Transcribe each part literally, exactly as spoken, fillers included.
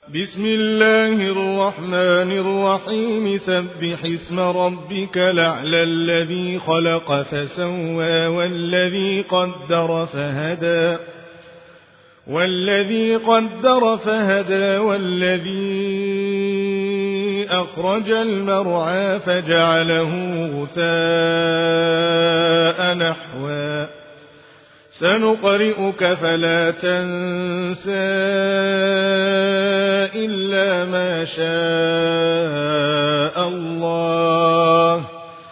بسم الله الرحمن الرحيم سبح اسم ربك الأعلى الذي خلق فسوى والذي قدر فهدى والذي قدر فهدى والذي أخرج المرعى فجعله غثاء نحوا سنقرئك فلا تنسى إلا ما شاء الله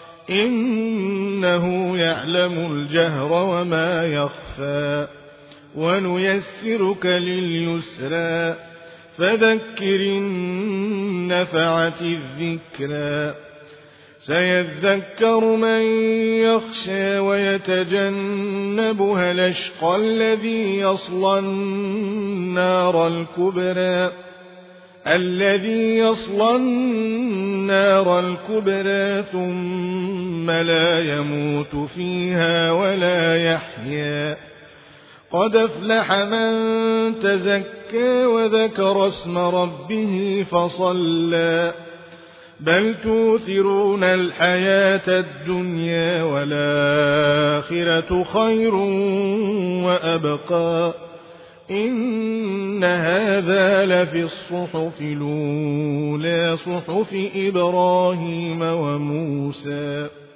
إنه يعلم الجهر وما يخفى ونيسرك لليسرى فذكر إن نفعت الذكرى سيذكر من يخشى ويتجنبها الأشقى الذي يصلى النار الكبرى الذي يصلى النار الكبرى ثم لا يموت فيها ولا يحيا قد أفلح من تزكى وذكر اسم ربه فصلى بل توثرون الحياة الدنيا والآخرة خير وأبقى إن هذا لفي الصحف الأولى صحف إبراهيم وموسى.